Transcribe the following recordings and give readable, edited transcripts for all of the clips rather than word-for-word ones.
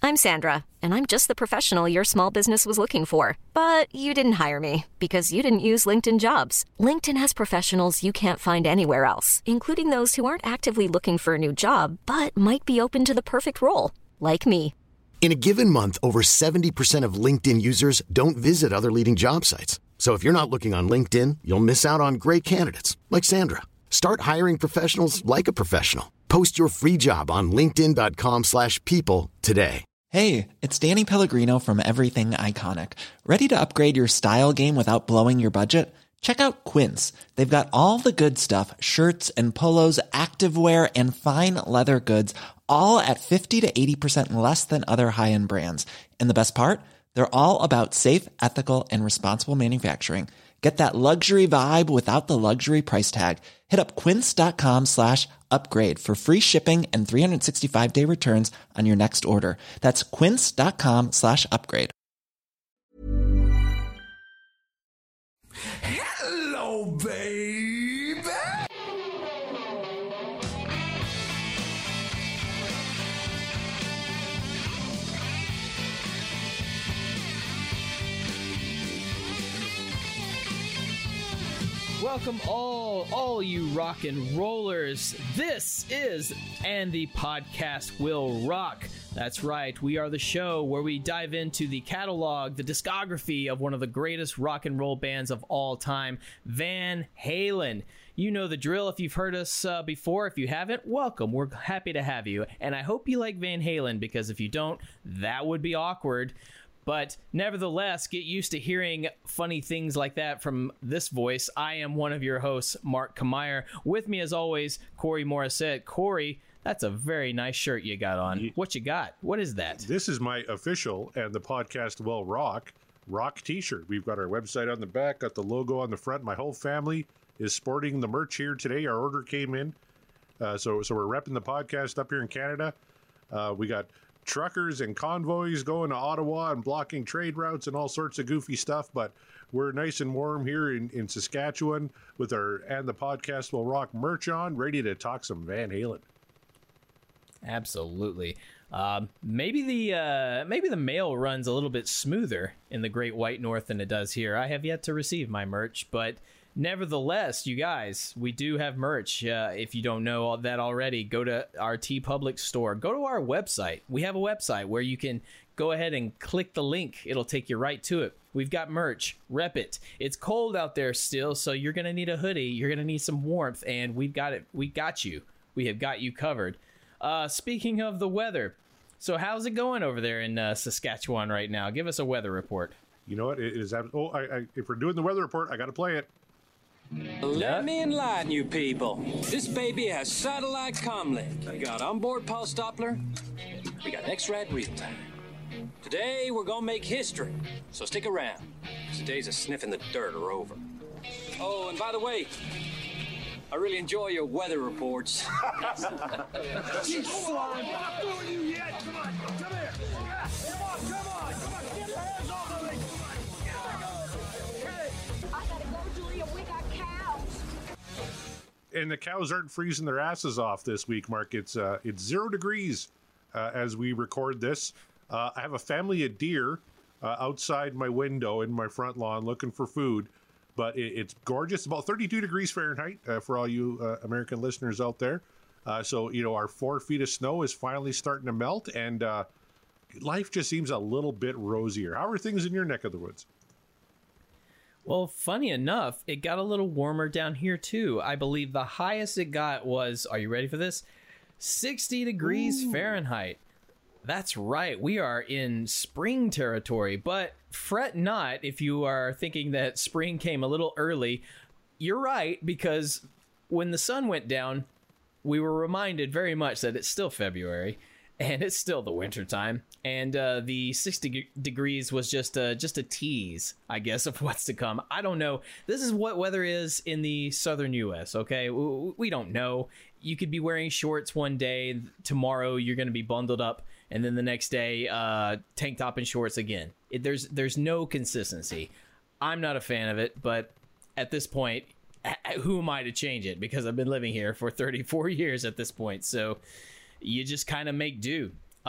I'm Sandra, and I'm just the professional your small business was looking for. But you didn't hire me because you didn't use LinkedIn Jobs. LinkedIn has professionals you can't find anywhere else, including those who aren't actively looking for a new job, but might be open to the perfect role, like me. In a given month, over 70% of LinkedIn users don't visit other leading job sites. So if you're not looking on LinkedIn, you'll miss out on great candidates like Sandra. Start hiring professionals like a professional. Post your free job on linkedin.com/people today. Hey, it's Danny Pellegrino from Everything Iconic. Ready to upgrade your style game without blowing your budget? Check out Quince. They've got all the good stuff, shirts and polos, activewear, and fine leather goods, all at 50 to 80% less than other high-end brands. And the best part? They're all about safe, ethical, and responsible manufacturing. Get that luxury vibe without the luxury price tag. Hit up quince.com/upgrade for free shipping and 365-day returns on your next order. That's quince.com/upgrade. Hello, baby. Welcome all you rock and rollers. This is And the Podcast Will Rock. That's right, we are the show where we dive into the catalog, the discography of one of the greatest rock and roll bands of all time, Van Halen. You know the drill if you've heard us before. If you haven't, welcome. We're happy to have you. And I hope you like Van Halen, because if you don't, that would be awkward. But nevertheless, get used to hearing funny things like that from this voice. I am one of your hosts, Mark Kamier. With me, as always, Corey Morissette. Corey, that's a very nice shirt you got on. What you got? What is that? This is my official And the Podcast Will Rock t-shirt. We've got our website on the back, got the logo on the front. My whole family is sporting the merch here today. Our order came in. So we're repping the podcast up here in Canada. We got truckers and convoys going to Ottawa and blocking trade routes and all sorts of goofy stuff, but we're nice and warm here in Saskatchewan with our And the Podcast Will Rock merch on, ready to talk some Van Halen. Absolutely. Maybe the mail runs a little bit smoother in the Great White North than it does here. I have yet to receive my merch, but nevertheless, you guys, we do have merch. If you don't know all that already, go to our TeePublic store. Go to our website. We have a website where you can go ahead and click the link. It'll take you right to it. We've got merch. Rep it. It's cold out there still, so you're going to need a hoodie. You're going to need some warmth, and we've got it. We got you. We have got you covered. Speaking of the weather, so how's it going over there in Saskatchewan right now? Give us a weather report. You know what? It is. If we're doing the weather report, I got to play it. Let me enlighten you people. This baby has satellite comlink. We got onboard pulse Doppler. We got X-Rad real time. Today we're gonna make history, so stick around. The days of sniffing the dirt are over. Oh, and by the way, I really enjoy your weather reports. You slime! I'm not doing you yet! Come on, come here! Come on! Get your hands off of me! I gotta go, Julia. We got cows. And the cows aren't freezing their asses off this week, Mark. It's 0 degrees as we record this. I have a family of deer outside my window in my front lawn looking for food, but it's gorgeous. About 32 degrees Fahrenheit for all you American listeners out there. So, our 4 feet of snow is finally starting to melt, and life just seems a little bit rosier. How are things in your neck of the woods? Well, funny enough, it got a little warmer down here, too. I believe the highest it got was, are you ready for this? 60 degrees Fahrenheit. That's right. We are in spring territory, but fret not if you are thinking that spring came a little early. You're right, because when the sun went down, we were reminded very much that it's still February and it's still the winter time. And the 60 degrees was just a tease, I guess, of what's to come. I don't know. This is what weather is in the southern U.S., okay? We don't know. You could be wearing shorts one day. Tomorrow, you're going to be bundled up. And then the next day, tank top and shorts again. There's no consistency. I'm not a fan of it, but at this point, who am I to change it? Because I've been living here for 34 years at this point. So you just kind of make do.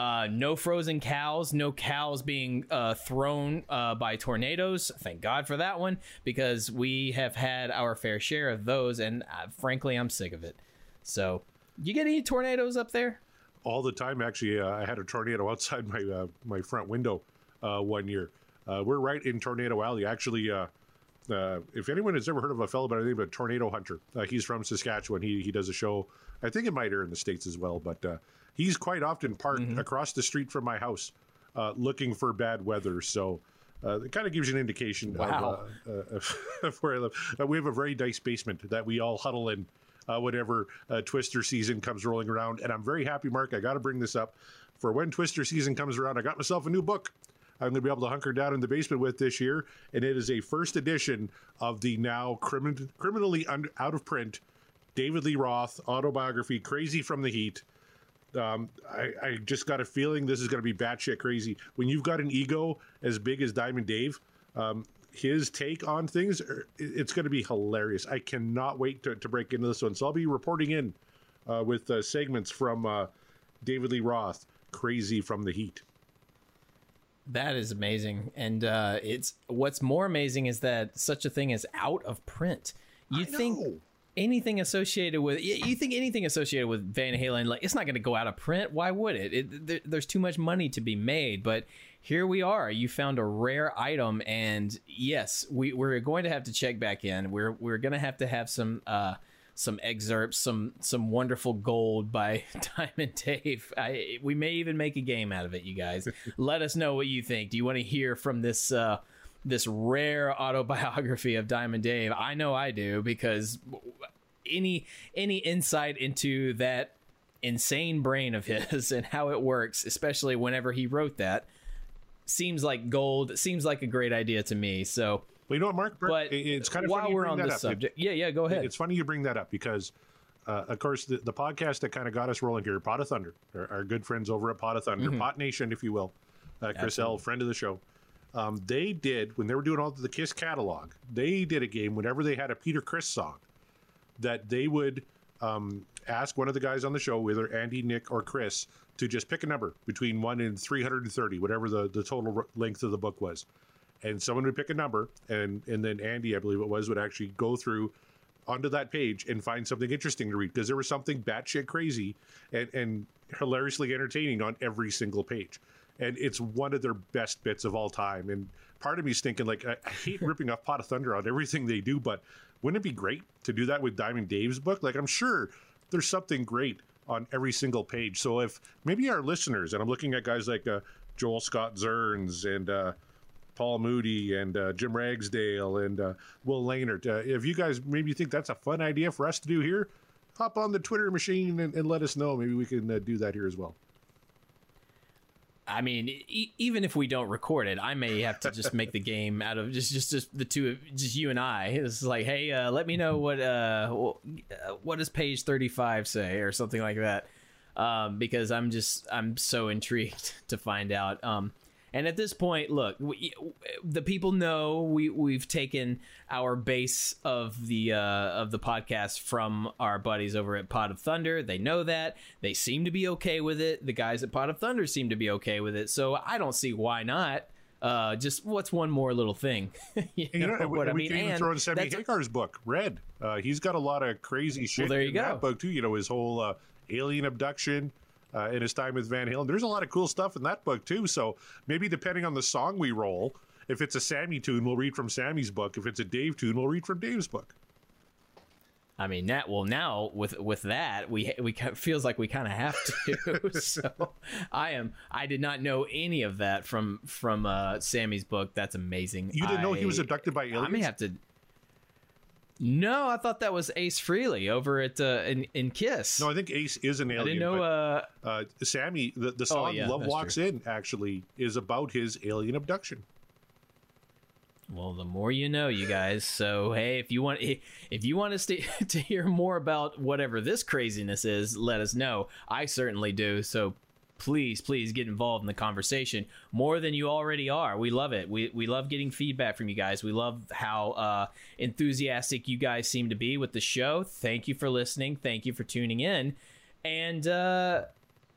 No frozen cows, no cows being thrown by tornadoes. Thank God for that one, because we have had our fair share of those, and frankly, I'm sick of it. So, you get any tornadoes up there? All the time, actually. I had a tornado outside my front window 1 year. We're right in Tornado Alley. Actually, if anyone has ever heard of a fellow by the name of Tornado Hunter, he's from Saskatchewan. He does a show. I think it might air in the States as well, but he's quite often parked across the street from my house looking for bad weather. So it kind of gives you an indication of where I live. We have a very nice basement that we all huddle in whenever Twister season comes rolling around. And I'm very happy, Mark, I got to bring this up. For when Twister season comes around, I got myself a new book I'm going to be able to hunker down in the basement with this year. And it is a first edition of the now criminally out of print David Lee Roth autobiography, Crazy from the Heat. I just got a feeling this is going to be batshit crazy. When you've got an ego as big as Diamond Dave, his take on things, it's going to be hilarious. I cannot wait to break into this one. So I'll be reporting in with segments from David Lee Roth, Crazy from the Heat. That is amazing. And it's what's more amazing is that such a thing is out of print. You think anything associated with Van Halen, like, it's not going to go out of print. Why would it? There's too much money to be made. But here we are. You found a rare item, and yes, we're going to have to check back in. We're going to have some excerpts, some wonderful gold by Diamond Dave. We may even make a game out of it, you guys. Let us know what you think. Do you want to hear from this rare autobiography of Diamond Dave? I know I do, because any insight into that insane brain of his and how it works, especially whenever he wrote that, seems like gold. Seems like a great idea to me. So, well, you know what, Mark? But it's kind of while funny we're on this subject, go ahead. It's funny you bring that up, because, of course, the podcast that kind of got us rolling here, Pot of Thunder, our good friends over at Pot of Thunder, Pot Nation, if you will, Chris L, friend of the show. They did, when they were doing all the Kiss catalog, they did a game whenever they had a Peter Criss song that they would ask one of the guys on the show, either Andy, Nick, or Chris, to just pick a number between 1 and 330, whatever the total length of the book was. And someone would pick a number, and then Andy, I believe it was, would actually go through onto that page and find something interesting to read, because there was something batshit crazy and hilariously entertaining on every single page. And it's one of their best bits of all time. And part of me is thinking, like, I hate ripping off Pot of Thunder on everything they do, but wouldn't it be great to do that with Diamond Dave's book? Like, I'm sure there's something great on every single page. So if maybe our listeners, and I'm looking at guys like Joel Scott Zerns and Paul Moody and Jim Ragsdale and Will Laynard, if you guys maybe think that's a fun idea for us to do here, hop on the Twitter machine and let us know. Maybe we can do that here as well. I mean, even if we don't record it, I may have to just make the game out of just the two, just you and I. It's like, hey, let me know what does page 35 say, or something like that, because I'm so intrigued to find out. And at this point, look, the people know we've taken our base of the podcast from our buddies over at Pot of Thunder. They know that. They seem to be okay with it. The guys at Pot of Thunder seem to be okay with it. So I don't see why not. Just what's one more little thing? you know what I mean? We can even throw in Sammy Hagar's book, Red. He's got a lot of crazy shit in that book too. You know, his whole alien abduction. In his time with Van Halen. There's a lot of cool stuff in that book too. So maybe depending on the song we roll, if it's a Sammy tune, we'll read from Sammy's book. If it's a Dave tune, we'll read from Dave's book. I mean, now with that, we feels like we kind of have to. So I did not know any of that from Sammy's book. That's amazing. You didn't know he was abducted by aliens? I may have to. No, I thought that was Ace Frehley over at in Kiss. No, I think Ace is an alien. I didn't know. Sammy, the song "Love Walks In" actually is about his alien abduction. Well, the more you know, you guys. So hey, if you want us to hear more about whatever this craziness is, let us know. I certainly do. So please get involved in the conversation more than you already are. We love it. We love getting feedback from you guys. We love how enthusiastic you guys seem to be with the show. Thank you for listening. Thank you for tuning in. And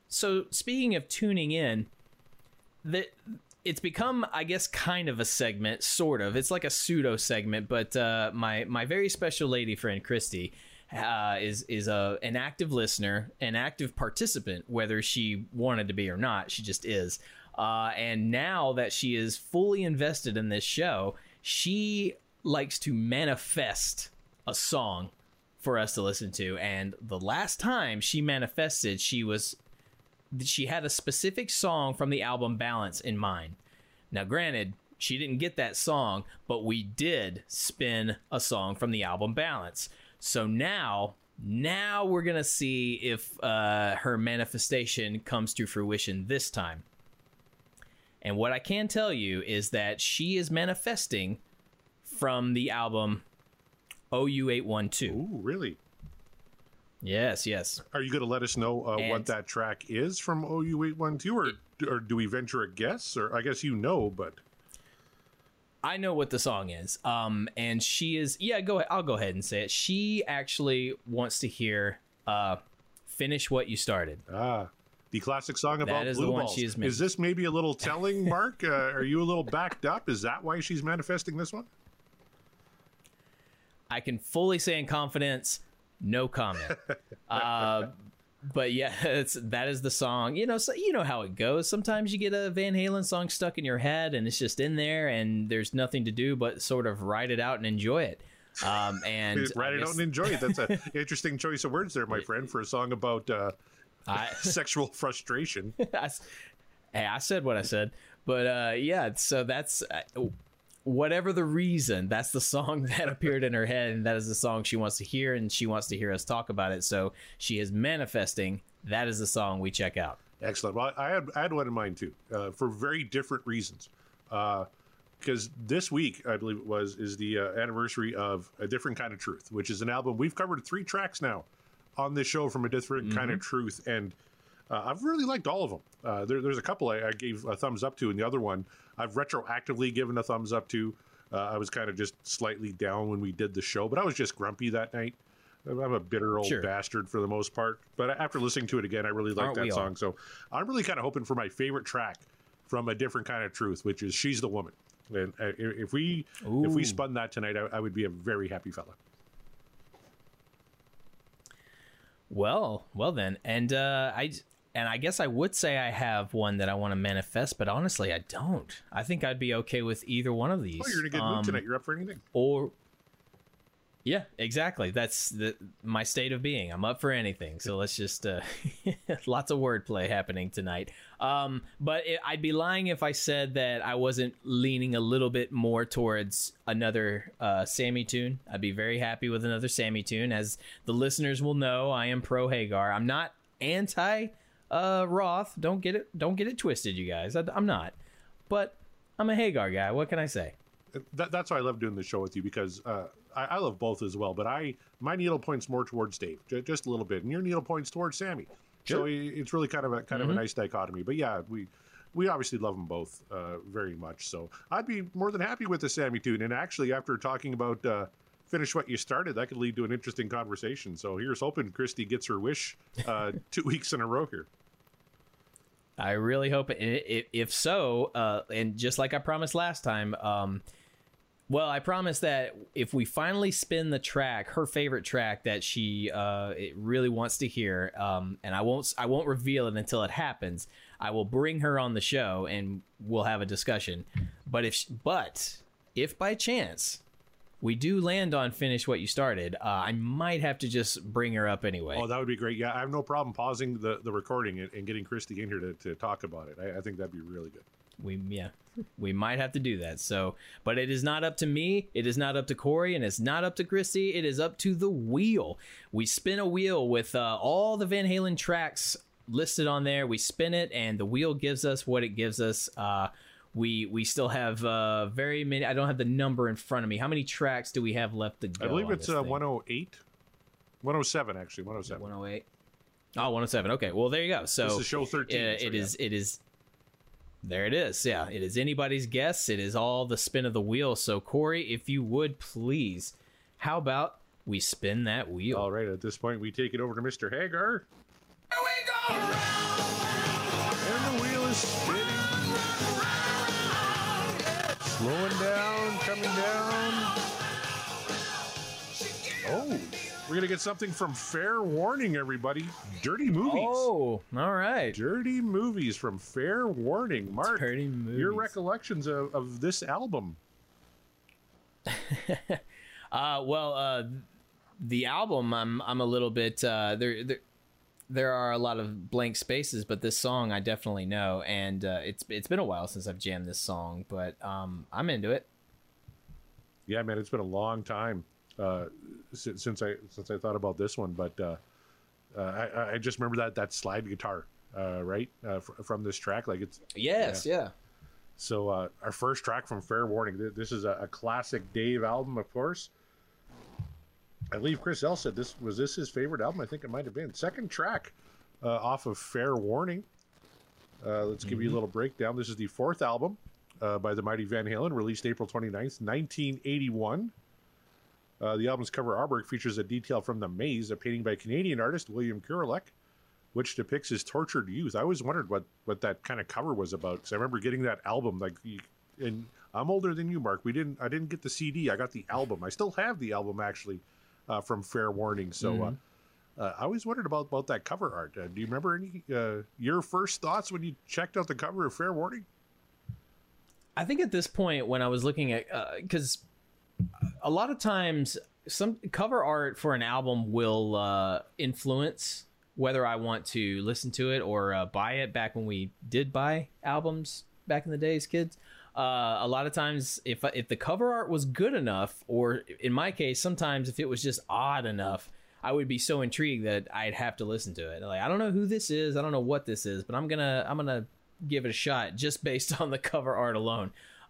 So speaking of tuning in, it's become, I guess, kind of a segment, sort of. It's like a pseudo segment, but my very special lady friend Christy is an active listener, an active participant, whether she wanted to be or not. She just is. And now that she is fully invested in this show, she likes to manifest a song for us to listen to. And the last time she manifested, she had a specific song from the album Balance in mind. Now, granted, she didn't get that song, but we did spin a song from the album Balance. So now we're going to see if her manifestation comes to fruition this time. And what I can tell you is that she is manifesting from the album OU812. Ooh, really? Yes. Are you going to let us know what that track is from OU812, or do we venture a guess? Or I guess you know, but I know what the song is. And she is, go ahead. I'll go ahead and say it. She actually wants to hear "Finish What You Started." The classic song about that is blue the one balls. she is Is this maybe a little telling, Mark? Are you a little backed up? Is that why she's manifesting this one? I can fully say in confidence, no comment. But yeah, that is the song. So you know how it goes. Sometimes you get a Van Halen song stuck in your head, and it's just in there, and there's nothing to do but sort of write it out and enjoy it. And write it out and enjoy it. That's an interesting choice of words there, my friend, for a song about sexual frustration. I said what I said, but so that's whatever the reason, that's the song that appeared in her head, and that is the song she wants to hear, and she wants to hear us talk about it. So she is manifesting. That is the song we check out. Excellent. Well, I had one in mind too, for very different reasons. Because this week, I believe it is the anniversary of A Different Kind of Truth, which is an album we've covered 3 tracks now on this show from A Different Kind of Truth, and I've really liked all of them. There's a couple I gave a thumbs up to, and the other one I've retroactively given a thumbs up to. I was kind of just slightly down when we did the show, but I was just grumpy that night. I'm a bitter old bastard for the most part, but after listening to it again, I really like that song. So I'm really kind of hoping for my favorite track from A Different Kind of Truth, which is She's the Woman. And if we spun that tonight, I would be a very happy fella. Well then, and I guess I would say I have one that I want to manifest, but honestly, I don't. I think I'd be okay with either one of these. Oh, you're in a good mood tonight. You're up for anything. Yeah, exactly. That's my state of being. I'm up for anything. So let's just lots of wordplay happening tonight. But I'd be lying if I said that I wasn't leaning a little bit more towards another Sammy tune. I'd be very happy with another Sammy tune. As the listeners will know, I am pro Hagar. I'm not anti Roth. Don't get it twisted, you guys. I'm not. But I'm a Hagar guy. What can I say? That's why I love doing the show with you, because I love both as well, but my needle points more towards Dave, just a little bit, and your needle points towards Sammy. Sure. So it's really kind of a nice dichotomy. But yeah, we obviously love them both very much. So I'd be more than happy with the Sammy tune. And actually, after talking about Finish What You Started, that could lead to an interesting conversation. So here's hoping Christy gets her wish 2 weeks in a row here. I really hope if so, and just like I promised last time, well, I promise that if we finally spin the track, her favorite track that she it really wants to hear, and I won't reveal it until it happens. I will bring her on the show and we'll have a discussion. But if by chance we do land on Finish What You Started, I might have to just bring her up anyway. Oh, that would be great. Yeah, I have no problem pausing the recording and getting Christy in here to talk about it. I think that'd be really good. We might have to do that. So, but it is not up to me. It is not up to Corey, and it's not up to Christy. It is up to the wheel. We spin a wheel with all the Van Halen tracks listed on there. We spin it, and the wheel gives us what it gives us. We still have very many. I don't have the number in front of me. How many tracks do we have left to go? I believe it's 108, 107 actually. 107. 108. Oh, 107. Okay. Well, there you go. So this is show 13. It is. There it is. Yeah, it is anybody's guess. It is all the spin of the wheel. So, Corey, if you would please, how about we spin that wheel? All right. At this point, we take it over to Mr. Hagar. Here we go! And the wheel is spinning. Slowing down, coming down. Oh, we're going to get something from Fair Warning, everybody. Dirty Movies. Oh, all right. Dirty Movies from Fair Warning. Mark, Dirty Movies. your recollections of this album. The album, I'm a little bit there are a lot of blank spaces, but this song I definitely know, and it's been a while since I've jammed this song, but I'm into it. Yeah, man, it's been a long time since I thought about this one, but I just remember that slide guitar, right, from this track, like it's yeah. So our first track from Fair Warning. This is a classic Dave album, of course. I believe Chris L said this was his favorite album. I think it might have been. Second track off of Fair Warning. Let's give you a little breakdown. This is the fourth album by the mighty Van Halen, released April 29th, 1981. The album's cover artwork features a detail from The Maze, a painting by Canadian artist William Kurelek, which depicts his tortured youth. I always wondered what that kind of cover was about, because I remember getting that album. And I'm older than you, Mark. I didn't get the CD. I got the album. I still have the album, actually, from Fair Warning. So I always wondered about that cover art. Do you remember any your first thoughts when you checked out the cover of Fair Warning? I think at this point, when I was looking at, because a lot of times some cover art for an album will influence whether I want to listen to it or buy it. Back when we did buy albums back in the days, kids, a lot of times if the cover art was good enough, or in my case, sometimes if it was just odd enough, I would be so intrigued that I'd have to listen to it. Like, I don't know who this is, I don't know what this is, but I'm gonna give it a shot just based on the cover art alone.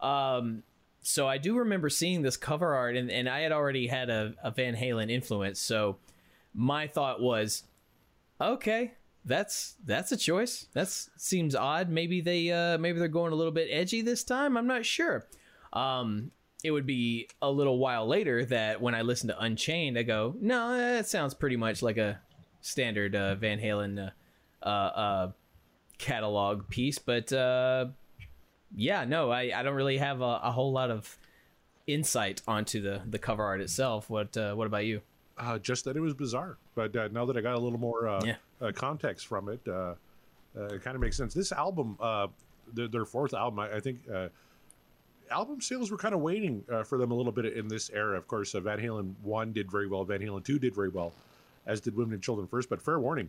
So I do remember seeing this cover art, and I had already had a Van Halen influence. So my thought was, okay, that's a choice. That seems odd. Maybe they're going a little bit edgy this time. I'm not sure. It would be a little while later that when I listen to Unchained, I go, no, that sounds pretty much like a standard Van Halen catalog piece. But yeah, no, I don't really have a whole lot of insight onto the cover art itself. What about you? Just that it was bizarre, but now that I got a little more context from it, it kind of makes sense. This album, their fourth album, I think album sales were kind of waiting for them a little bit in this era. Of course, Van Halen 1 did very well, Van Halen 2 did very well, as did Women and Children First, but Fair Warning,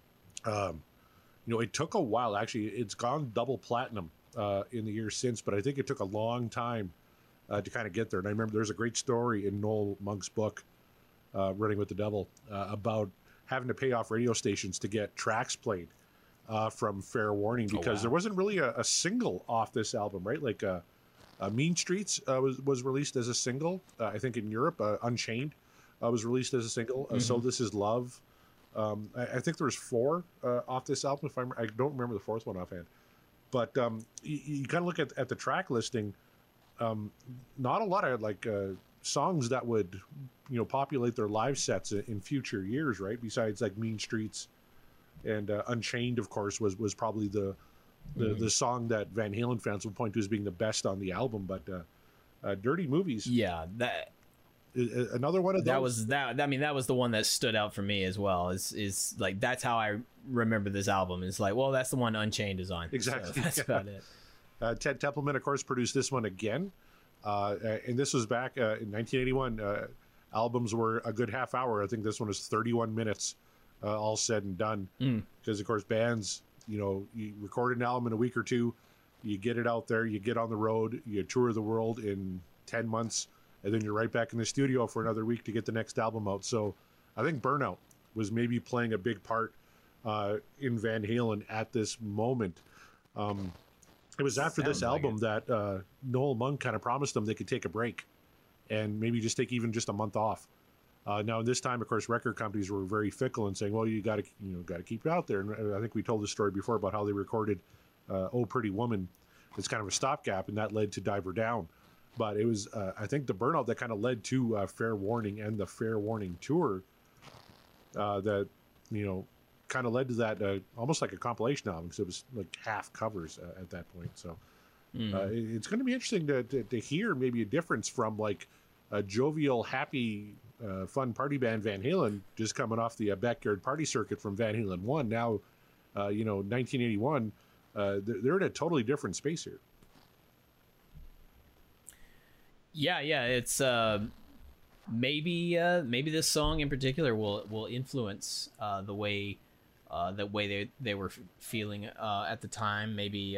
it took a while. Actually, it's gone double platinum in the years since, but I think it took a long time to kind of get there. And I remember there's a great story in Noel Monk's book, Running with the Devil, about having to pay off radio stations to get tracks played from Fair Warning, because there wasn't really a single off this album, right? Like Mean Streets was released as a single. I think in Europe, Unchained was released as a single. So This Is Love. I think there was 4 off this album. I don't remember the 4th one offhand. But you kind of look at the track listing. Not a lot of songs that would populate their live sets in future years, right? Besides like Mean Streets and Unchained, of course, was probably the song that Van Halen fans would point to as being the best on the album. But Dirty Movies, that another one of those. That was the one that stood out for me as well. Is like, that's how I remember this album. It's like, well, that's the one Unchained is on. Exactly. So that's about it. Ted Templeman, of course, produced this one again. And this was back in 1981. Albums were a good half hour. I think this one was 31 minutes, all said and done. Because, of course, bands, you record an album in a week or two, you get it out there, you get on the road, you tour the world in 10 months, and then you're right back in the studio for another week to get the next album out. So I think Burnout was maybe playing a big part in Van Halen at this moment. It was after this album that Noel Monk kind of promised them they could take a break and maybe just take even just a month off. Now, this time, of course, record companies were very fickle and saying, well, you got to keep it out there. And I think we told the story before about how they recorded Oh Pretty Woman. It's kind of a stopgap, and that led to Diver Down. But it was, I think, the Burnout that kind of led to Fair Warning and the Fair Warning tour that, kind of led to that almost like a compilation album, because it was like half covers at that point. So it's going to be interesting to hear maybe a difference from like a jovial, happy, fun party band Van Halen, just coming off the backyard party circuit from Van Halen 1. Now, 1981, they're in a totally different space here. Yeah, it's maybe this song in particular will influence the way they were feeling at the time.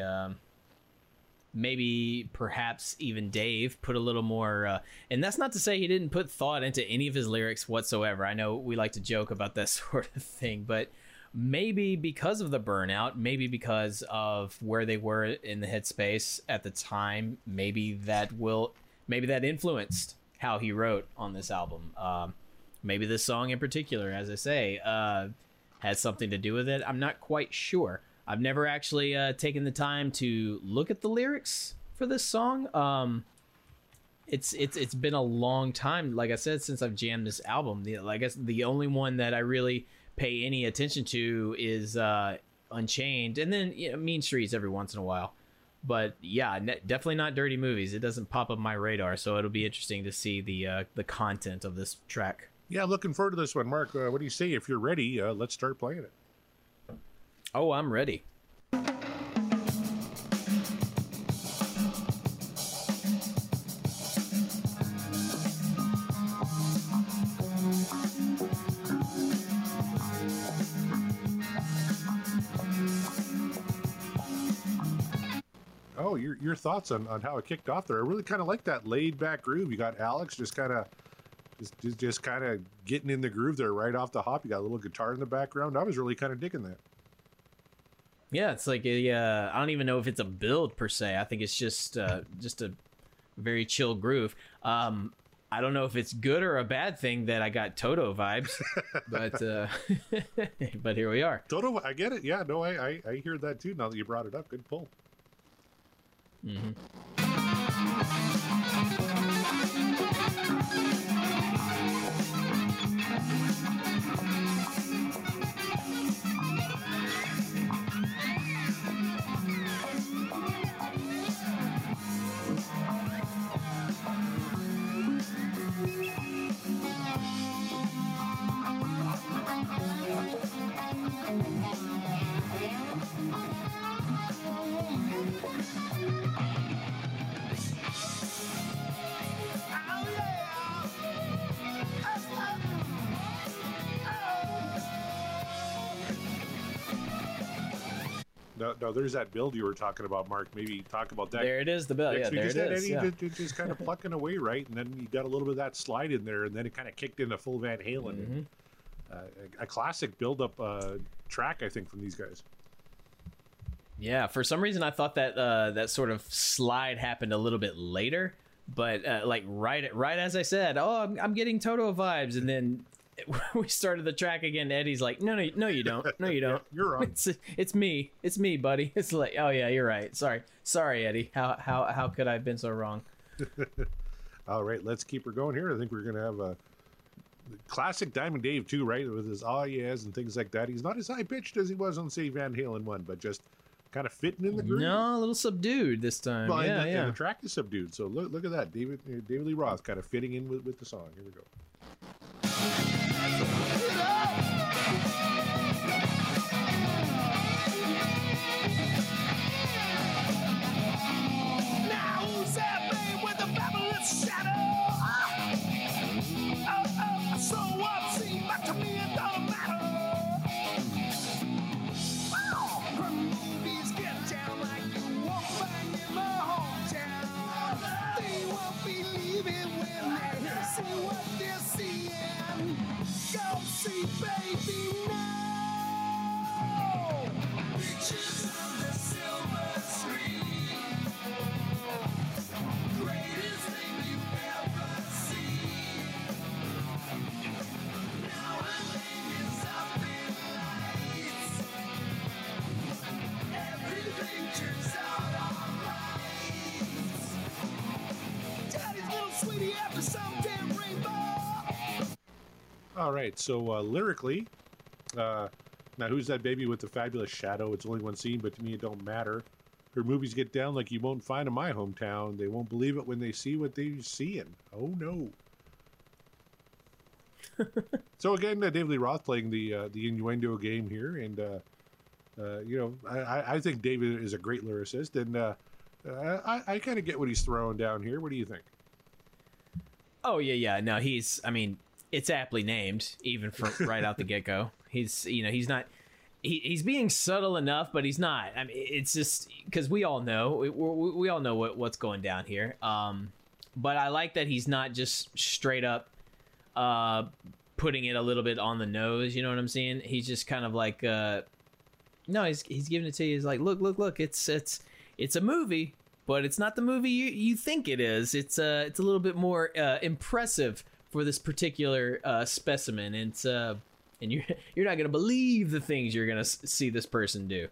Maybe perhaps even Dave put a little more, and that's not to say he didn't put thought into any of his lyrics whatsoever. I know we like to joke about that sort of thing, but maybe because of the burnout, maybe because of where they were in the headspace at the time, maybe that influenced how he wrote on this album. Maybe this song in particular, as I say, has something to do with it. I'm not quite sure. I've never actually taken the time to look at the lyrics for this song. It's been a long time, like I said, since I've jammed this album. I guess the only one that I really pay any attention to is Unchained, and then Mean Streets every once in a while. But yeah, definitely not Dirty Movies. It doesn't pop up my radar, so it'll be interesting to see the content of this track. Yeah, looking forward to this one, Mark. What do you say? If you're ready, let's start playing it. Oh, I'm ready. Oh, your thoughts on how it kicked off there? I really kind of like that laid back groove. You got Alex just kind of getting in the groove there right off the hop. You got a little guitar in the background. I was really kind of digging that. Yeah, it's like I don't even know if it's a build per se. I think it's just a very chill groove. I don't know if it's good or a bad thing that I got Toto vibes, but here we are. Toto, I get it. Yeah, no, I hear that too. Now that you brought it up, good pull. Mm-hmm. No, there's that build you were talking about, Mark. Maybe talk about that. There it is, the build. Yeah, there it is. Yeah. Just kind of plucking away, right? And then you got a little bit of that slide in there, and then it kind of kicked into full Van Halen. Mm-hmm. A classic build-up track, I think, from these guys. Yeah, for some reason I thought that that sort of slide happened a little bit later, but like right as I said, I'm getting Toto vibes, and then we started the track again. Eddie's like, no, you don't. No, you don't. You're wrong. It's me, buddy. It's like, oh yeah, you're right. Sorry, Eddie. How could I have been so wrong? All right, let's keep her going here. I think we're gonna have a classic Diamond Dave too, right? With his yes and things like that. He's not as high pitched as he was on, say, Van Halen 1, but just kind of fitting in the groove. No, a little subdued this time. Well, yeah. And the track is subdued. So look at that, David Lee Roth kind of fitting in with the song. Here we go. Now who's that man with the fabulous shadow? So obscene, but to me it don't matter. Movies get down like you won't find in my hometown. They won't believe it when they see what they're seeing. Go see baby now. Pictures on the silver screen. Greatest thing you've ever seen. Now her name is up in lights. Everything turns out alright. Daddy's little sweetie after some damn rainbow. All right, so lyrically, Now, who's that baby with the fabulous shadow? It's only one scene, but to me it don't matter. Her movies get down like you won't find in my hometown. They won't believe it when they see what they're seeing. Oh, no. So again, David Lee Roth playing the innuendo game here, and I think David is a great lyricist, and I kind of get what he's throwing down here. What do you think? Oh yeah. No, it's aptly named, even from right out the get go. He's not. He's being subtle enough, but he's not. I mean, it's just because we all know we all know what's going down here. But I like that he's not just straight up putting it a little bit on the nose. You know what I'm saying? He's just kind of like, no, he's giving it to you. He's like, look, it's a movie, but it's not the movie you think it is. It's a little bit more impressive for this particular specimen. And you're not gonna believe the things you're gonna see this person do.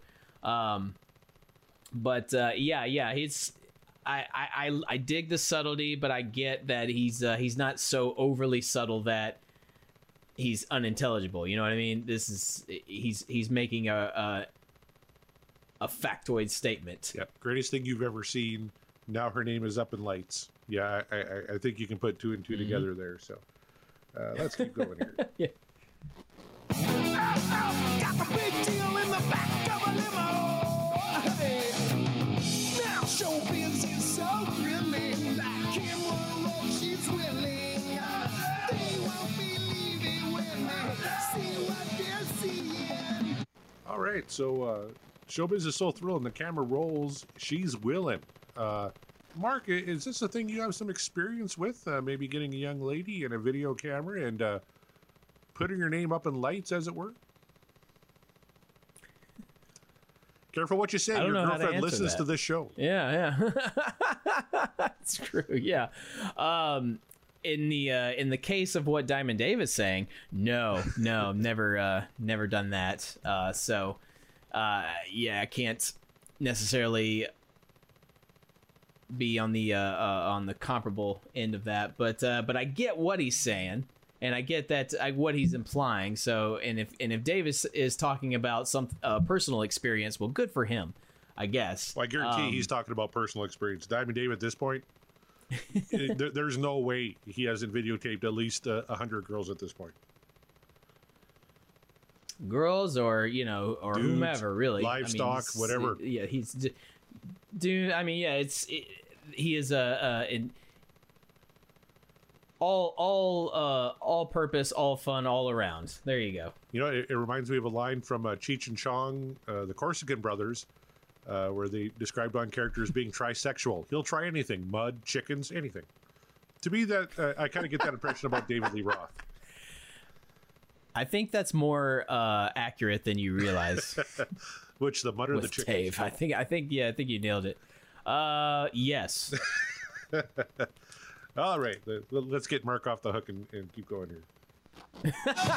He's. I dig the subtlety, but I get that he's not so overly subtle that he's unintelligible. You know what I mean? He's making a factoid statement. Yep. Greatest thing you've ever seen. Now her name is up in lights. Yeah, I think you can put two and two together there. So let's keep going here. Yeah. Got the big deal in the back of a limo. Hey. Now showbiz is so thrilling. Like Kim Monroe, she's willing. They won't believe it when they see what they're seeing. All right, so showbiz is so thrilling. The camera rolls. She's willing. Mark, is this a thing you have some experience with? Maybe getting a young lady in a video camera and putting her name up in lights, as it were? Careful what you say. Your girlfriend listens to this show. Yeah. That's true. Yeah. In the case of what Diamond Davis saying, no, never done that. I can't necessarily be on the comparable end of that, but I get what he's saying. And I get that what he's implying. So, and if Davis is talking about some personal experience, well, good for him, I guess. Well, I guarantee he's talking about personal experience. Diamond Dave, at this point, there's no way he hasn't videotaped at least 100 girls at this point. Girls, or or dudes, whomever, really, livestock, whatever. Yeah, dude. I mean, yeah, he is all purpose, all fun, all around. There you go. It reminds me of a line from Cheech and Chong, the Corsican brothers, where they described one character as being trisexual. He'll try anything: mud, chickens, anything. To me, that I kind of get that impression about David Lee Roth. I think that's more accurate than you realize. Which, the mud or the chickens? Dave, I think you nailed it. Yes. All right, let's get Mark off the hook and keep going here.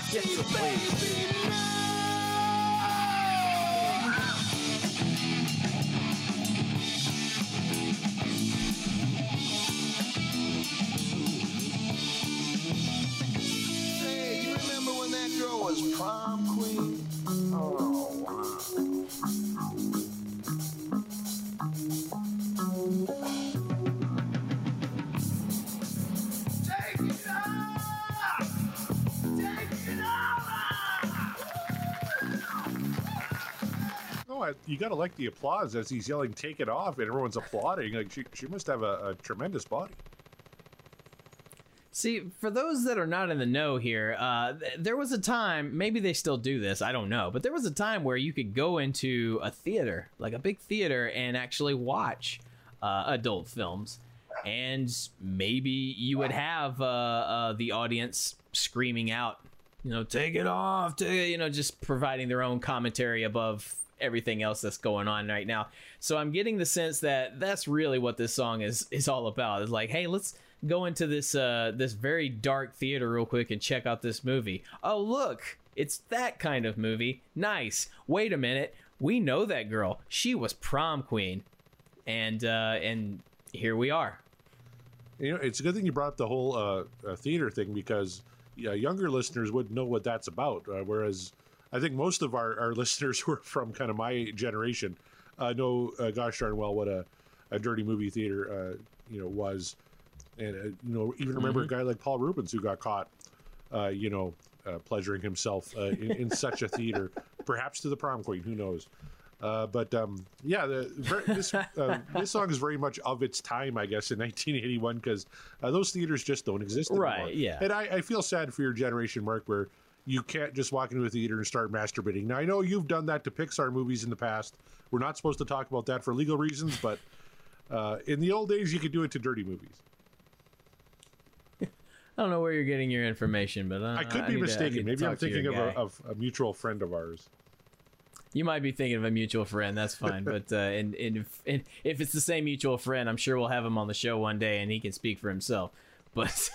Hey, you remember when that girl was prom queen? Oh, wow. You gotta like the applause as he's yelling "Take it off" and everyone's applauding. Like she must have a tremendous body. See, for those that are not in the know here, there was a time, maybe they still do this, I don't know, but there was a time where you could go into a theater, like a big theater, and actually watch adult films, and maybe you would have the audience screaming out, "Take it off," just providing their own commentary above everything else that's going on right now. So I'm getting the sense that that's really what this song is all about. It's like, hey, let's go into this very dark theater real quick and check out this movie. Oh, look, it's that kind of movie. Nice. Wait a minute, we know that girl. She was prom queen, and here we are. It's a good thing you brought up the whole theater thing, because younger listeners wouldn't know what that's about, whereas I think most of our listeners who are from kind of my generation know gosh darn well what a dirty movie theater was, and even remember a guy like Paul Rubens who got caught pleasuring himself in such a theater, perhaps to the prom queen, who knows. This song is very much of its time, I guess, in 1981, because those theaters just don't exist anymore. Right, yeah. And I feel sad for your generation, Mark, where you can't just walk into a theater and start masturbating. Now, I know you've done that to Pixar movies in the past. We're not supposed to talk about that for legal reasons, but in the old days, you could do it to dirty movies. I don't know where you're getting your information, but I could be mistaken. Maybe I'm thinking of a mutual friend of ours. You might be thinking of a mutual friend. That's fine. But and if it's the same mutual friend, I'm sure we'll have him on the show one day and he can speak for himself. But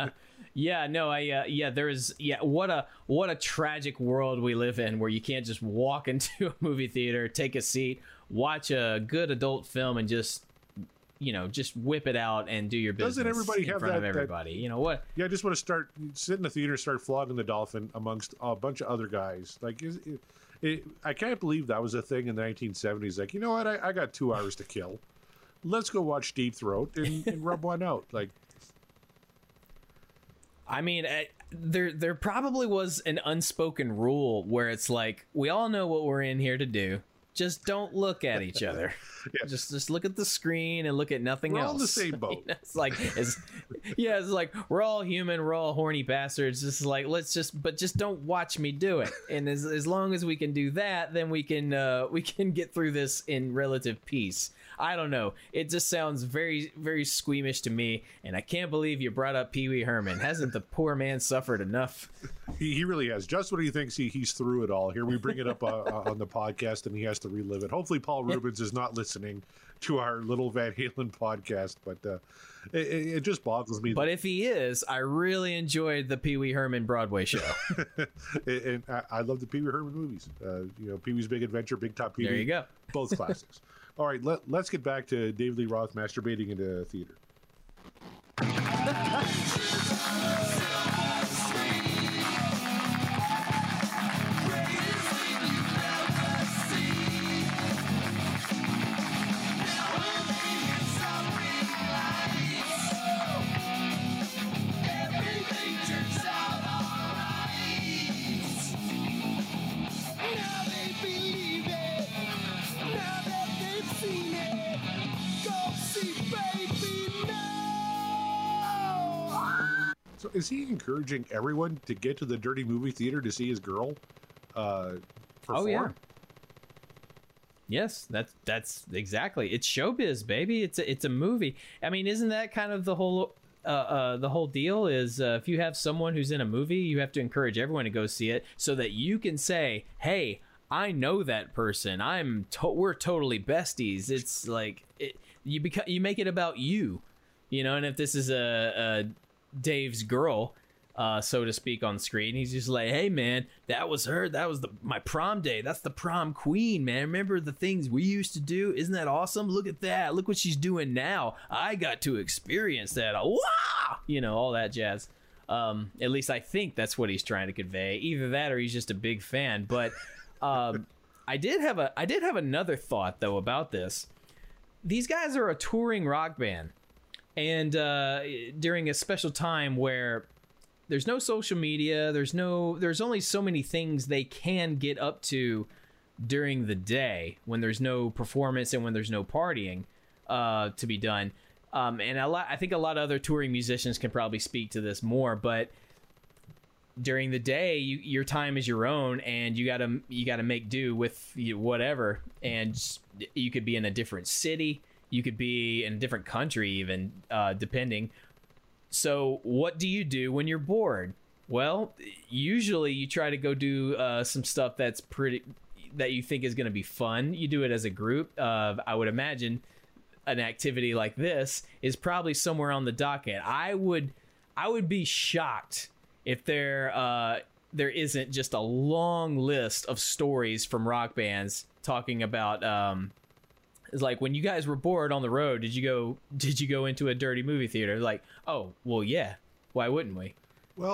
what a tragic world we live in, where you can't just walk into a movie theater, take a seat, watch a good adult film, and just whip it out and do your business. Doesn't everybody have that? Of everybody, you know what? Yeah, I just want to sit in the theater, start flogging the dolphin amongst a bunch of other guys. Like, I can't believe that was a thing in the 1970s. Like, you know what? I got 2 hours to kill. Let's go watch Deep Throat and rub one out. Like, I mean, there probably was an unspoken rule where it's like, we all know what we're in here to do. Just don't look at each other. Yeah. Just look at the screen and look at nothing else. We're all in the same boat. It's like, it's like we're all human. We're all horny bastards. It's like, but just don't watch me do it. And as long as we can do that, then we can get through this in relative peace. I don't know. It just sounds very, very squeamish to me. And I can't believe you brought up Pee Wee Herman. Hasn't the poor man suffered enough? He really has. Just when he thinks he's through it all, here we bring it up on the podcast, and he has to relive it. Hopefully, Paul Rubens is not listening to our little Van Halen podcast, but it just boggles me. But if he is, I really enjoyed the Pee Wee Herman Broadway show. And I love the Pee Wee Herman movies. Pee Wee's Big Adventure, Big Top Pee Wee. There you go. Both classics. All right, let's get back to David Lee Roth masturbating in a theater. So is he encouraging everyone to get to the dirty movie theater to see his girl perform? Oh, yeah. Yes, that's exactly. It's showbiz, baby. It's a movie. I mean, isn't that kind of the whole deal? Is if you have someone who's in a movie, you have to encourage everyone to go see it so that you can say, "Hey, I know that person. We're totally besties." It's like you make it about you, And if this is a Dave's girl, so to speak, on screen, he's just like, "Hey man, that was her. That was my prom day. That's the prom queen, man. Remember the things we used to do? Isn't that awesome? Look at that. Look what she's doing now. I got to experience that. Wow!" All that jazz. At least I think that's what he's trying to convey. Either that or he's just a big fan. But I did have another thought though about this. These guys are a touring rock band. And during a special time where there's no social media, there's only so many things they can get up to during the day when there's no performance and when there's no partying to be done. And I think a lot of other touring musicians can probably speak to this more, but during the day, your time is your own, and you gotta make do with whatever. And you could be in a different city. You could be in a different country even, depending. So what do you do when you're bored? Well, usually you try to go do some stuff that you think is going to be fun. You do it as a group. I would imagine an activity like this is probably somewhere on the docket. I would be shocked if there isn't just a long list of stories from rock bands talking about it's like, when you guys were bored on the road, did you go into a dirty movie theater? Like, oh, well, yeah. Why wouldn't we? Well,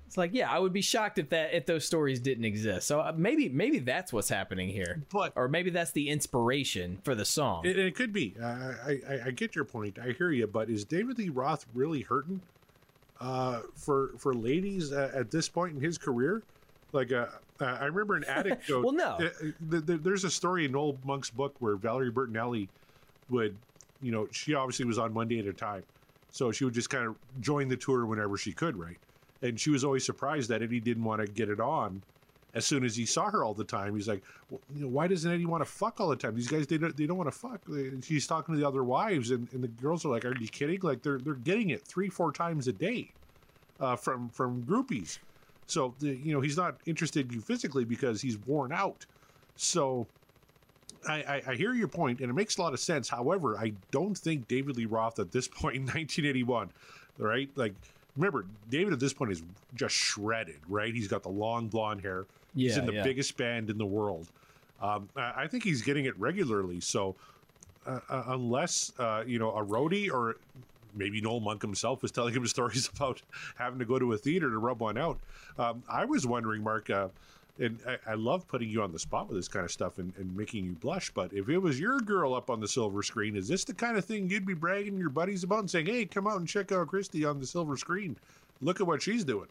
It's like, yeah, I would be shocked if those stories didn't exist. So maybe that's what's happening here, or maybe that's the inspiration for the song. It could be. I get your point. I hear you. But is David Lee Roth really hurting for ladies at this point in his career? Like, I remember an anecdote. Well, no. There's a story in Noel Monk's book where Valerie Bertinelli would, she obviously was on one day at a time, so she would just kind of join the tour whenever she could, right? And she was always surprised that Eddie didn't want to get it on as soon as he saw her all the time. He's like, well, why doesn't Eddie want to fuck all the time? These guys, they don't want to fuck. She's talking to the other wives, and the girls are like, are you kidding? Like, they're getting it 3-4 times a day from groupies. So, he's not interested in you physically because he's worn out. So I hear your point, and it makes a lot of sense. However, I don't think David Lee Roth at this point in 1981, right? Like, remember, David at this point is just shredded, right? He's got the long blonde hair. He's in the biggest band in the world. I think he's getting it regularly. So unless, a roadie or maybe Noel Monk himself was telling him stories about having to go to a theater to rub one out. I was wondering, Mark, and I love putting you on the spot with this kind of stuff and making you blush, but if it was your girl up on the silver screen, is this the kind of thing you'd be bragging your buddies about and saying, hey, come out and check out Christy on the silver screen. Look at what she's doing.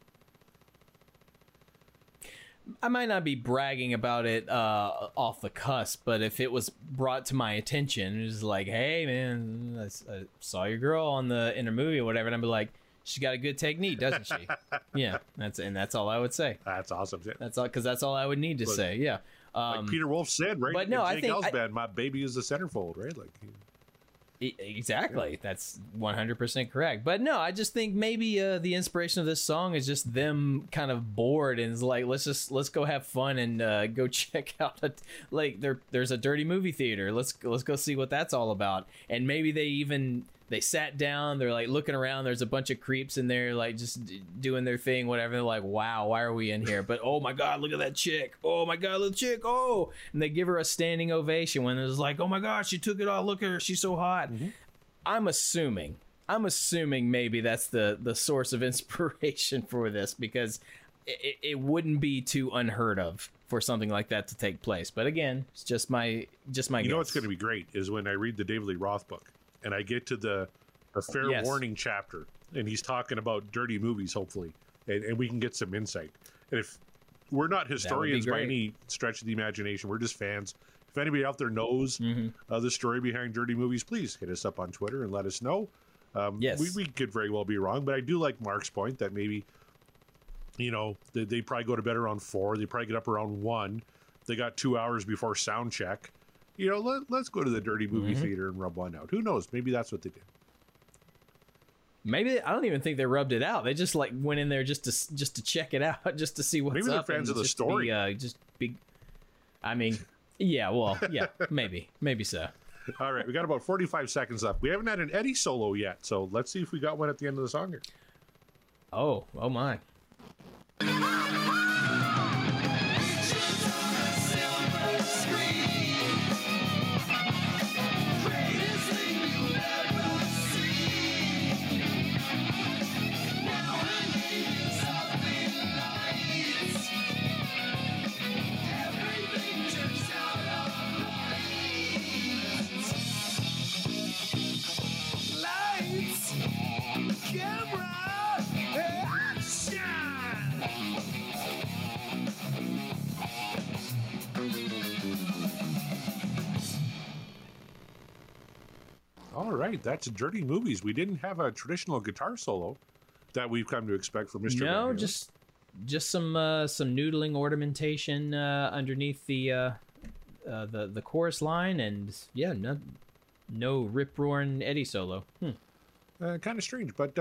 I might not be bragging about it off the cusp, but if it was brought to my attention, it was like, hey, man, I saw your girl in a movie or whatever, and I'd be like, she's got a good technique, doesn't she? Yeah, that's all I would say. That's awesome. That's all, because that's all I would need to say. Yeah, like Peter Wolf said, right? But no, I think band, my baby is the centerfold, right? Like, exactly. That's 100% correct. But no, I just think maybe the inspiration of this song is just them kind of bored and it's like, let's go have fun and go check out there's a dirty movie theater. Let's go see what that's all about. And maybe they sat down, they're like looking around, there's a bunch of creeps in there like just doing their thing, whatever. They're like, wow, why are we in here? But oh my god, look at that chick. Oh my god, little chick. Oh, and they give her a standing ovation when it was like, oh my god, she took it all, look at her, she's so hot. Mm-hmm. I'm assuming maybe that's the source of inspiration for this, because it wouldn't be too unheard of for something like that to take place. But again, it's just my guess. You know what's going to be great is when I read the David Lee Roth book and I get to the fair warning chapter, and he's talking about dirty movies, hopefully, and we can get some insight. And if we're not historians by any stretch of the imagination, we're just fans. If anybody out there knows the story behind dirty movies, please hit us up on Twitter and let us know. Yes. We could very well be wrong, but I do like Mark's point that maybe, they probably go to bed around 4. They probably get up around 1. They got 2 hours before sound check. Let's go to the dirty movie theater and rub one out. Who knows? Maybe that's what they did. Maybe I don't even think they rubbed it out. They just like went in there just to check it out, just to see what's up. Maybe they're fans of the story. I mean, maybe so. All right, we got about 45 seconds left. We haven't had an Eddie solo yet, so let's see if we got one at the end of the song here. Oh my. All right, that's Dirty Movies. We didn't have a traditional guitar solo that we've come to expect from Mr. No, Van Halen. just some noodling ornamentation underneath the chorus line, and no rip-roaring Eddie solo. Kind of strange, but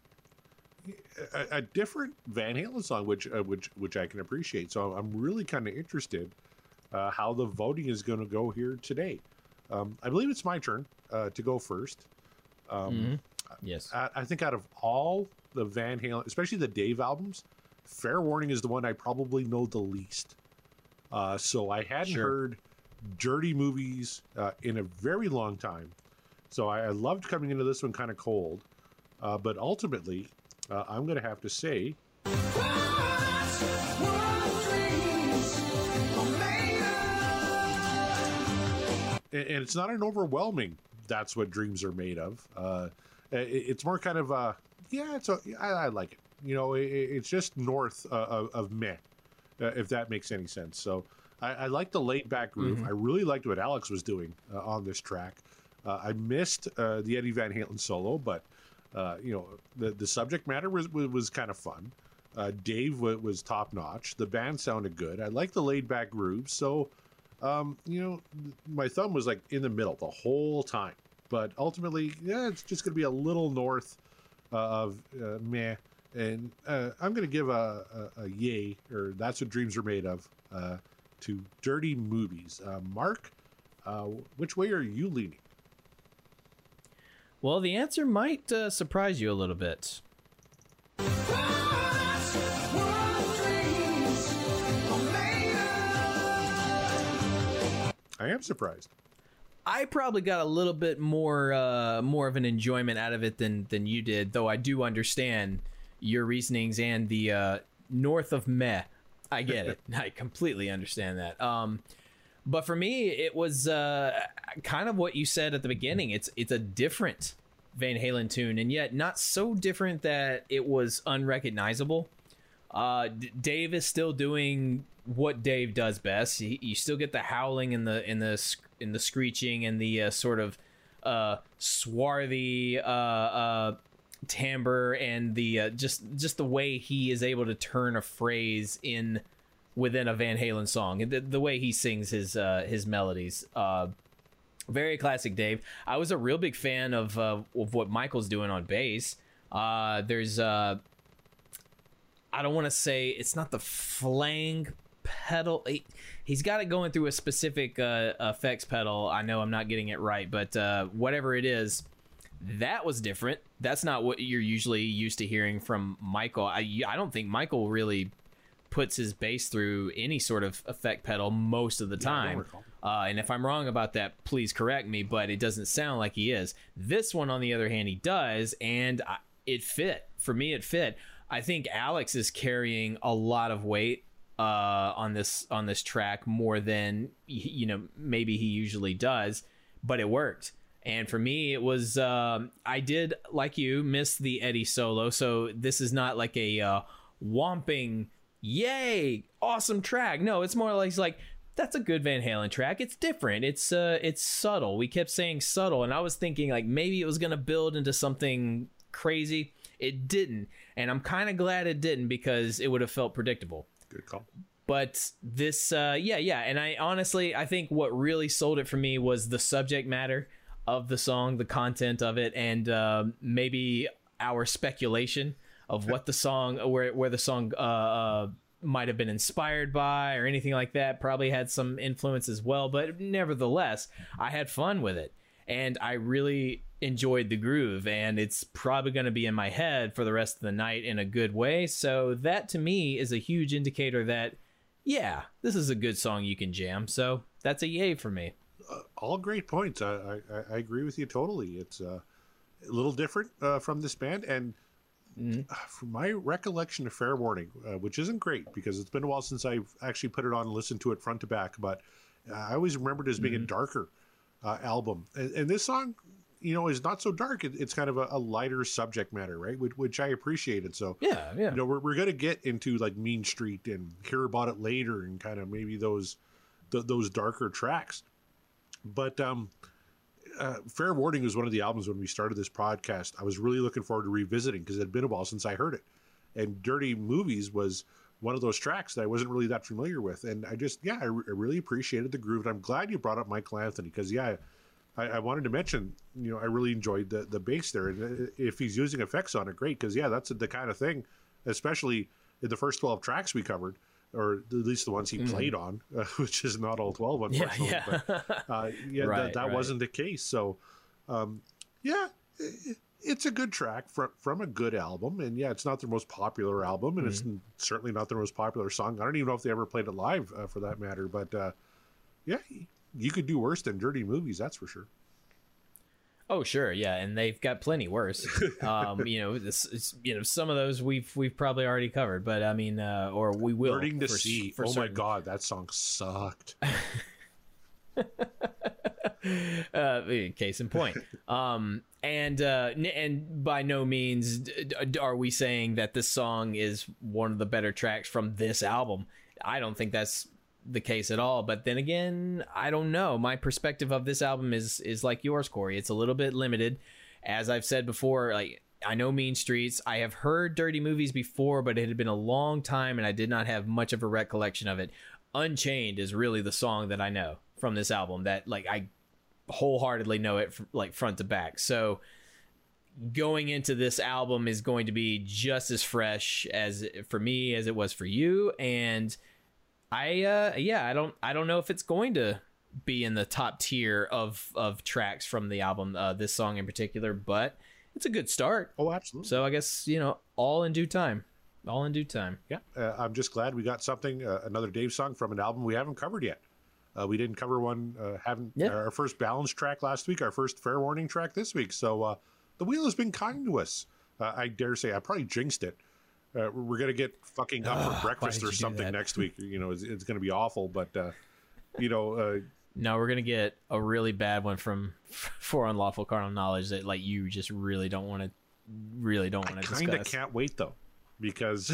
a different Van Halen song, which I can appreciate. So I'm really kind of interested how the voting is going to go here today. I believe it's my turn to go first. Yes. I think out of all the Van Halen, especially the Dave albums, Fair Warning is the one I probably know the least. So I hadn't heard Dirty Movies in a very long time. So I loved coming into this one kind of cold. But ultimately, I'm going to have to say And it's not an overwhelming that's what dreams are made of. It's more kind of I like it. You know, it's just north of meh, if that makes any sense. So I like the laid back groove. I really liked what Alex was doing on this track. I missed the Eddie Van Halen solo, but you know, the subject matter was kind of fun. Dave was top notch. The band sounded good. I like the laid back groove. So you know, my thumb was like in the middle the whole time. But ultimately, yeah, it's just going to be a little north of meh. And I'm going to give a yay, or that's what dreams are made of, to Dirty Movies. Mark, which way are you leaning? Well, the answer might surprise you a little bit. I am surprised. I probably got a little bit more of an enjoyment out of it than you did, though I do understand your reasonings and the north of meh. I get it. I completely understand that. But for me, it was kind of what you said at the beginning. It's a different Van Halen tune, and yet not so different that it was unrecognizable. Dave is still doing what Dave does best. You still get the howling and the screeching and the sort of swarthy timbre and the just the way he is able to turn a phrase within a Van Halen song, and the way he sings his melodies. Very classic Dave. I was a real big fan of what Michael's doing on bass. There's I don't want to say it's not the flang pedal. He's got it going through a specific effects pedal. I know I'm not getting it right, but whatever it is, that was different. That's not what you're usually used to hearing from Michael. I don't think Michael really puts his bass through any sort of effect pedal most of the time. And if I'm wrong about that, please correct me, but it doesn't sound like he is. This one, on the other hand, he does, and it fit. For me, it fit. I think Alex is carrying a lot of weight on this track, more than maybe he usually does, but it worked. And for me, it was I did, like you, miss the Eddie solo, so this is not like a whomping yay awesome track. No, it's more like that's a good Van Halen track. It's different. It's subtle. We kept saying subtle, and I was thinking like maybe it was gonna build into something crazy. It didn't, and I'm kind of glad it didn't, because it would have felt predictable. Good call. But this, and I think what really sold it for me was the subject matter of the song, the content of it, and maybe our speculation of what the song, where the song might have been inspired by, or anything like that. Probably had some influence as well, but nevertheless, I had fun with it, and I really enjoyed the groove, and it's probably going to be in my head for the rest of the night in a good way. So that to me is a huge indicator that, yeah, this is a good song you can jam. So that's a yay for me. All great points. I agree with you totally. It's a little different from this band, and from my recollection of Fair Warning, which isn't great because it's been a while since I've actually put it on and listened to it front to back, but I always remembered it as being a darker album. And this song, is not so dark. It's kind of a lighter subject matter, right? Which I appreciated. So yeah. We're going to get into like Mean Street and Hear About It Later and kind of maybe those darker tracks. But Fair Warning was one of the albums when we started this podcast I was really looking forward to revisiting, because it had been a while since I heard it. And Dirty Movies was one of those tracks that I wasn't really that familiar with. And I really appreciated the groove. And I'm glad you brought up Michael Anthony, because I wanted to mention, I really enjoyed the bass there. And if he's using effects on it, great, because that's the kind of thing, especially in the first 12 tracks we covered, or at least the ones he played on, which is not all 12, unfortunately. Yeah. But that wasn't the case. So, it's a good track from a good album. And it's not their most popular album, and it's certainly not their most popular song. I don't even know if they ever played it live for that matter. But you could do worse than Dirty Movies, that's for sure. Oh, sure, yeah, and they've got plenty worse. Some of those we've probably already covered, but I mean, or we will. Learning to See. Oh my God, that song sucked. Case in point. And by no means are we saying that this song is one of the better tracks from this album. I don't think that's the case at all, but then again, I don't know. My perspective of this album is like yours, Corey. It's a little bit limited. As I've said before, like, I know Mean Streets. I have heard Dirty Movies before, but it had been a long time and I did not have much of a recollection of it. Unchained is really the song that I know from this album, that like I wholeheartedly know it from, like, front to back. So going into this album is going to be just as fresh as for me as it was for you, and I don't know if it's going to be in the top tier of tracks from the album, this song in particular, but it's a good start. Oh, absolutely. So I guess, all in due time. All in due time. Yeah, I'm just glad we got something, another Dave song from an album we haven't covered yet. We didn't cover one, our first Balance track last week, our first Fair Warning track this week. So the wheel has been kind to us. I dare say I probably jinxed it. We're going to get fucking up for breakfast or something next week. It's going to be awful, but, no, we're going to get a really bad one from For Unlawful Carnal Knowledge that, like, you just really don't want to discuss. I kind of can't wait, though, because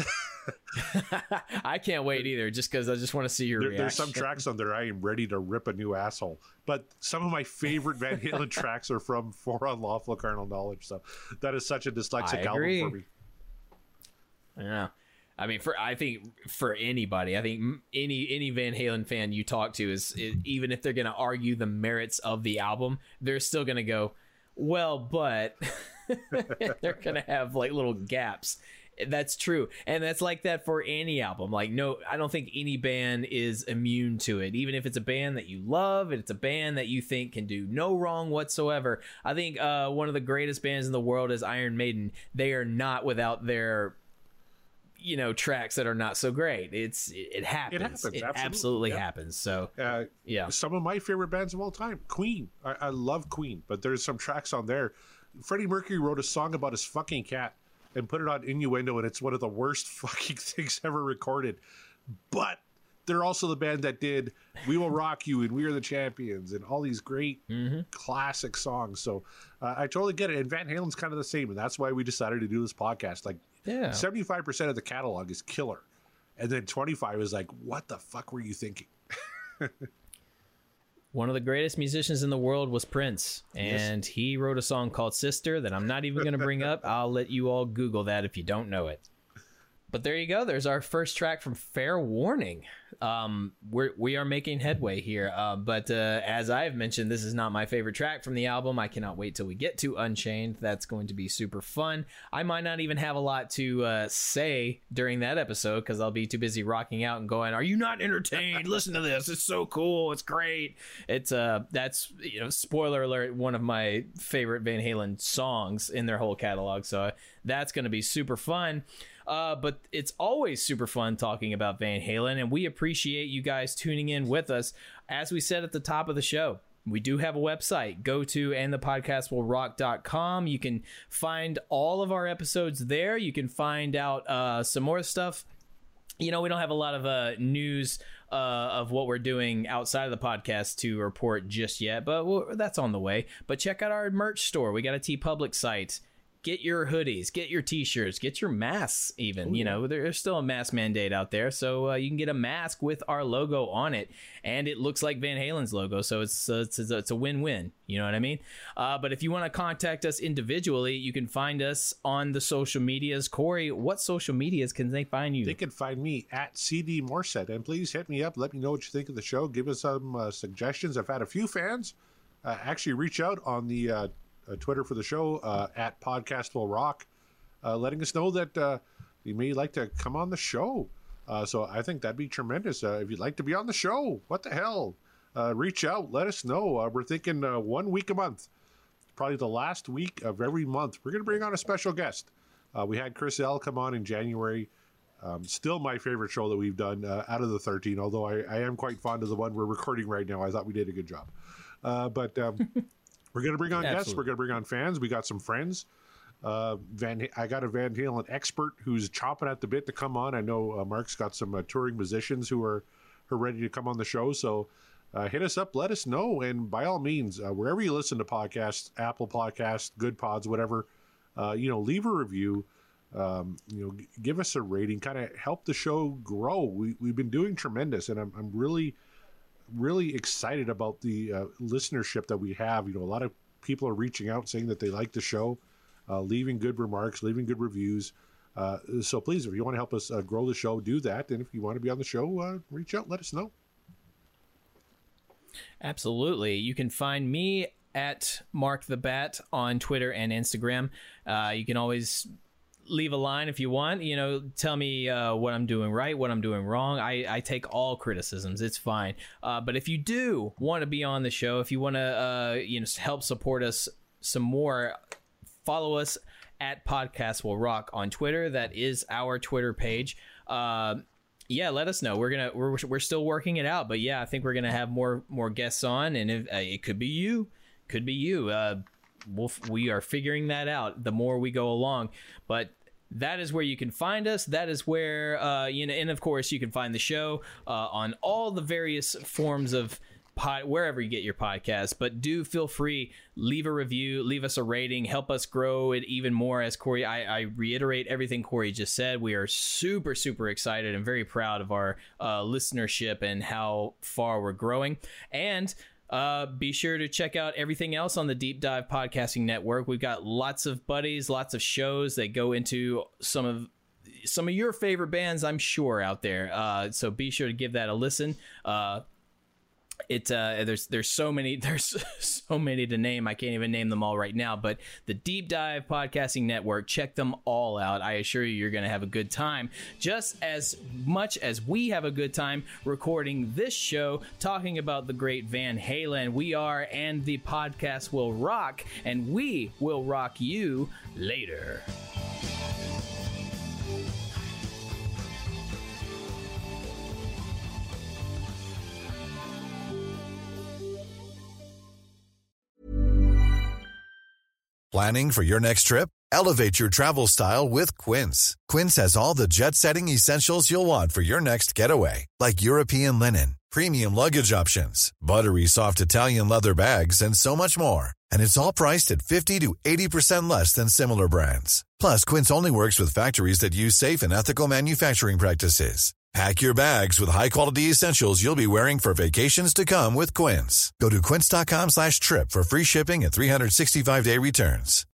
I can't wait either, just because I just want to see your reaction. There's some tracks on there I am ready to rip a new asshole, but some of my favorite Van Halen tracks are from For Unlawful Carnal Knowledge, so that is such a dyslexic album for me. Yeah, I mean, I think for anybody, I think any Van Halen fan you talk to even if they're going to argue the merits of the album, they're still going to go, well, but they're going to have like little gaps. That's true, and that's like that for any album. Like, no, I don't think any band is immune to it. Even if it's a band that you love, and it's a band that you think can do no wrong whatsoever. I think one of the greatest bands in the world is Iron Maiden. They are not without their tracks that are not so great. It happens. It absolutely happens. So yeah, some of my favorite bands of all time, Queen. I love Queen, but there's some tracks on there. Freddie Mercury wrote a song about his fucking cat and put it on Innuendo, and it's one of the worst fucking things ever recorded. But they're also the band that did We Will Rock You and We Are the Champions and all these great classic songs. So I totally get it. And Van Halen's kind of the same, and that's why we decided to do this podcast. Like, 75% of the catalog is killer, and then 25 is like, what the fuck were you thinking? One of the greatest musicians in the world was Prince, and he wrote a song called Sister that I'm not even going to bring up. I'll let you all Google that if you don't know it. But there you go. There's our first track from Fair Warning. We are making headway here. But as I've mentioned, this is not my favorite track from the album. I cannot wait till we get to Unchained. That's going to be super fun. I might not even have a lot to say during that episode because I'll be too busy rocking out and going, "Are you not entertained? Listen to this. It's so cool. It's great." It's that's spoiler alert, one of my favorite Van Halen songs in their whole catalog. So that's going to be super fun. But it's always super fun talking about Van Halen, and we appreciate you guys tuning in with us. As we said at the top of the show, we do have a website. Go to andthepodcastwillrock.com. You can find all of our episodes there. You can find out some more stuff. We don't have a lot of news of what we're doing outside of the podcast to report just yet, but that's on the way. But check out our merch store. We got a TeePublic site. Get your hoodies, get your t-shirts, get your masks even. There's still a mask mandate out there, so you can get a mask with our logo on it, and it looks like Van Halen's logo, so it's a win-win. You know what I mean? But if you want to contact us individually, you can find us on the social medias. Corey, what social medias can they find you? They can find me at CD Morset, and please hit me up. Let me know what you think of the show. Give us some suggestions. I've had a few fans actually reach out on the Twitter for the show at Podcast Will Rock, letting us know that you may like to come on the show. So I think that'd be tremendous. If you'd like to be on the show, what the hell? Reach out, let us know. We're thinking 1 week a month, probably the last week of every month. We're going to bring on a special guest. We had Chris L come on in January. Still my favorite show that we've done out of the 13, although I am quite fond of the one we're recording right now. I thought we did a good job. But We're going to bring on guests. Absolutely. We're going to bring on fans. We got some friends. I got a Van Halen expert who's chomping at the bit to come on. I know Mark's got some touring musicians who are ready to come on the show. So hit us up, let us know, and by all means, wherever you listen to podcasts, Apple Podcasts, Good Pods, whatever, leave a review. Give us a rating, kind of help the show grow. We've been doing tremendous, and I'm really, really excited about the listenership that we have. A lot of people are reaching out saying that they like the show. Leaving good remarks, leaving good reviews. So please, if you want to help us grow the show, do that. And if you want to be on the show, reach out, let us know. Absolutely. You can find me at Mark the Bat on Twitter and Instagram. You can always leave a line if you want. Tell me what I'm doing right, what I'm doing wrong. I take all criticisms. It's fine. But if you do want to be on the show, if you want to help support us some more, follow us at Podcast Will Rock on Twitter. That is our Twitter page. Let us know. We're still working it out, but I think we're gonna have more guests on, and if, it could be you. We are figuring that out the more we go along, but that is where you can find us. That is where and of course you can find the show on all the various forms of wherever you get your podcast. But do feel free, leave a review, leave us a rating, help us grow it even more. As Corey, I reiterate everything Corey just said. We are super, super excited and very proud of our listenership and how far we're growing. And be sure to check out everything else on the Deep Dive Podcasting Network. We've got lots of buddies, lots of shows that go into some of your favorite bands, I'm sure, out there. So be sure to give that a listen. There's so many to name. I can't even name them all right now, but the Deep Dive Podcasting Network, check them all out. I assure you're going to have a good time, just as much as we have a good time recording this show, talking about the great Van Halen. We are, and the podcast will rock, and we will rock you later. Planning for your next trip? Elevate your travel style with Quince. Quince has all the jet-setting essentials you'll want for your next getaway, like European linen, premium luggage options, buttery soft Italian leather bags, and so much more. And it's all priced at 50 to 80% less than similar brands. Plus, Quince only works with factories that use safe and ethical manufacturing practices. Pack your bags with high-quality essentials you'll be wearing for vacations to come with Quince. Go to quince.com/trip for free shipping and 365-day returns.